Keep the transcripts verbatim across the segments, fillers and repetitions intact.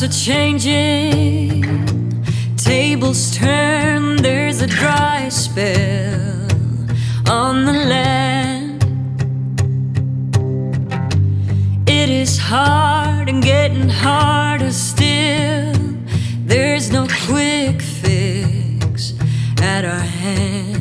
are changing, tables turn, there's a dry spell on the land. It is hard and getting harder still. There's no quick fix at our hand.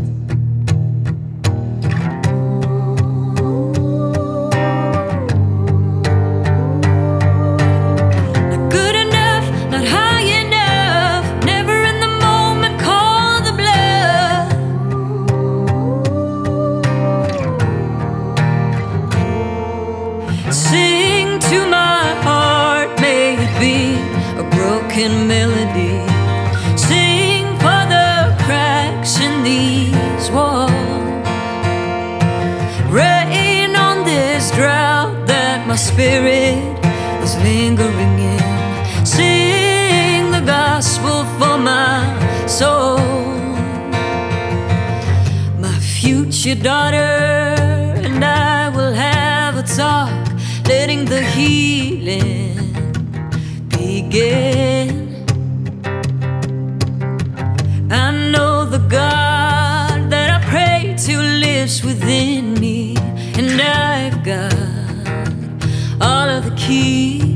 Sing to my heart, may it be a broken melody. Sing for the cracks in these walls. Rain on this drought that my spirit is lingering in. Sing the gospel for my soul. My future daughter and I will have a talk, letting the healing begin. I know the God that I pray to lives within me, and I've got all of the keys.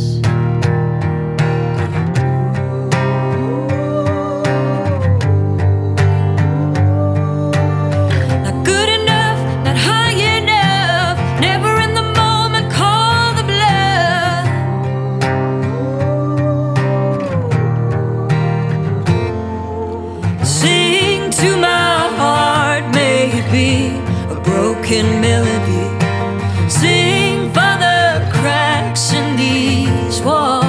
Sing to my heart, may it be a broken melody. Sing for the cracks in these walls.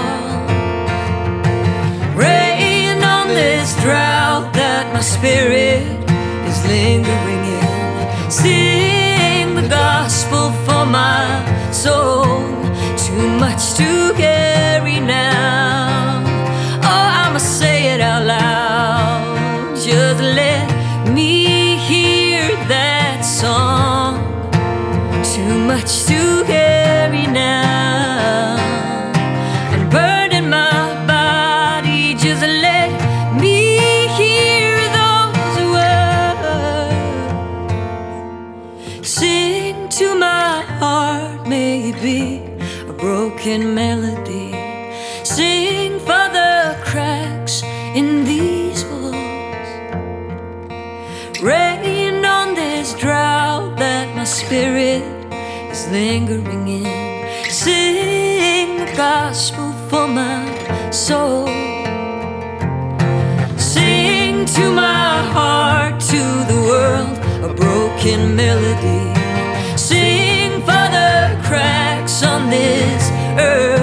Rain on this drought that my spirit is lingering in. Sing the gospel for my soul. Too much to carry now. Oh, I'ma say it out loud. Just let me hear that song. Too much to carry now, and burn in my body. Just let me hear those words. Sing to my heart, may it be a broken melody. Sing for the cracks in these walls. Rain on this drought that my spirit is lingering in. Sing the gospel for my soul. Sing to my heart, to the world, a broken melody. Sing for the cracks on this earth.